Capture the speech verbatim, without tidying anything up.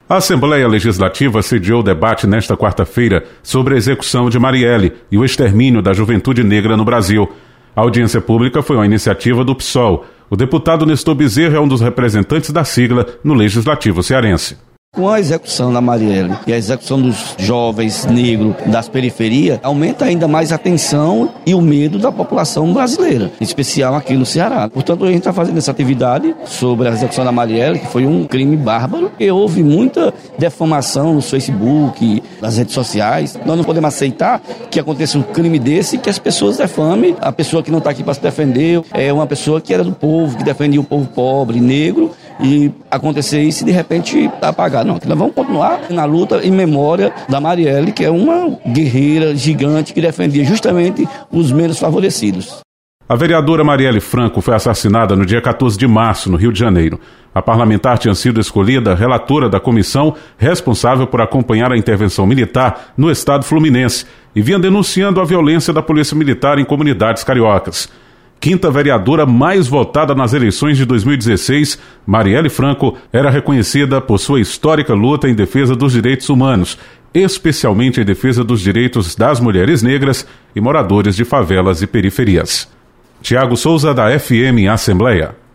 A Assembleia Legislativa sediou o debate nesta quarta-feira sobre a execução de Marielle e o extermínio da juventude negra no Brasil. A audiência pública foi uma iniciativa do P SOL. O deputado Nestor Bezerra é um dos representantes da sigla no Legislativo cearense. Com a execução da Marielle e a execução dos jovens negros das periferias, aumenta ainda mais a tensão e o medo da população brasileira, em especial aqui no Ceará. Portanto, a gente está fazendo essa atividade sobre a execução da Marielle, que foi um crime bárbaro, e houve muita defamação no Facebook, nas redes sociais. Nós não podemos aceitar que aconteça um crime desse e que as pessoas defamem a pessoa que não está aqui para se defender, é uma pessoa que era do povo, que defendia o povo pobre, negro, e acontecer isso e de repente apagar. Não, nós vamos continuar na luta em memória da Marielle, que é uma guerreira gigante que defendia justamente os menos favorecidos. A vereadora Marielle Franco foi assassinada no dia quatorze de março, no Rio de Janeiro. A parlamentar tinha sido escolhida relatora da comissão responsável por acompanhar a intervenção militar no estado fluminense e vinha denunciando a violência da polícia militar em comunidades cariocas. Quinta vereadora mais votada nas eleições de dois mil e dezesseis, Marielle Franco era reconhecida por sua histórica luta em defesa dos direitos humanos, especialmente em defesa dos direitos das mulheres negras e moradores de favelas e periferias. Tiago Souza, da F M Assembleia.